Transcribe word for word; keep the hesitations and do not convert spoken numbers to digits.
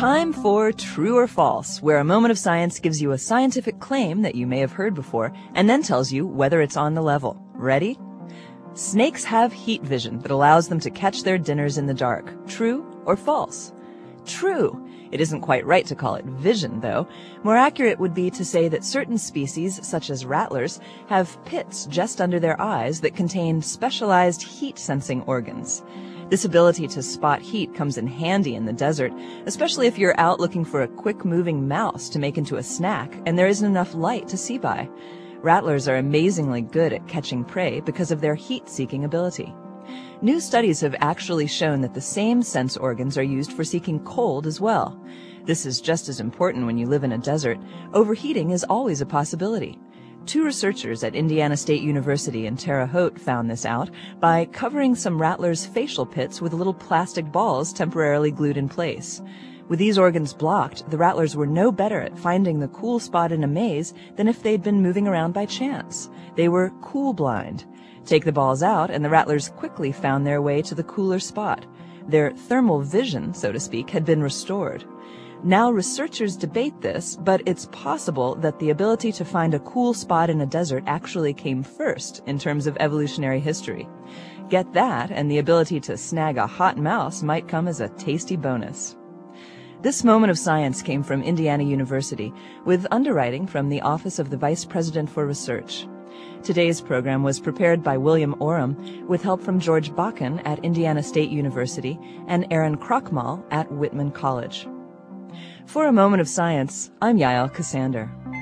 Time for True or False, where a moment of science gives you a scientific claim that you may have heard before and then tells you whether it's on the level. Ready? Snakes have heat vision that allows them to catch their dinners in the dark. True or false? True. It isn't quite right to call it vision, though. More accurate would be to say that certain species, such as rattlers, have pits just under their eyes that contain specialized heat-sensing organs. This ability to spot heat comes in handy in the desert, especially if you're out looking for a quick-moving mouse to make into a snack and there isn't enough light to see by. Rattlers are amazingly good at catching prey because of their heat-seeking ability. New studies have actually shown that the same sense organs are used for seeking cold as well. This is just as important when you live in a desert. Overheating is always a possibility. Two researchers at Indiana State University in Terre Haute found this out by covering some rattlers' facial pits with little plastic balls temporarily glued in place. With these organs blocked, the rattlers were no better at finding the cool spot in a maze than if they'd been moving around by chance. They were cool blind. Take the balls out, and the rattlers quickly found their way to the cooler spot. Their thermal vision, so to speak, had been restored. Now researchers debate this, but it's possible that the ability to find a cool spot in a desert actually came first in terms of evolutionary history. Get that, and the ability to snag a hot mouse might come as a tasty bonus. This moment of science came from Indiana University, with underwriting from the Office of the Vice President for Research. Today's program was prepared by William Oram, with help from George Bakken at Indiana State University and Aaron Krochmal at Whitman College. For a moment of science, I'm Yael Cassander.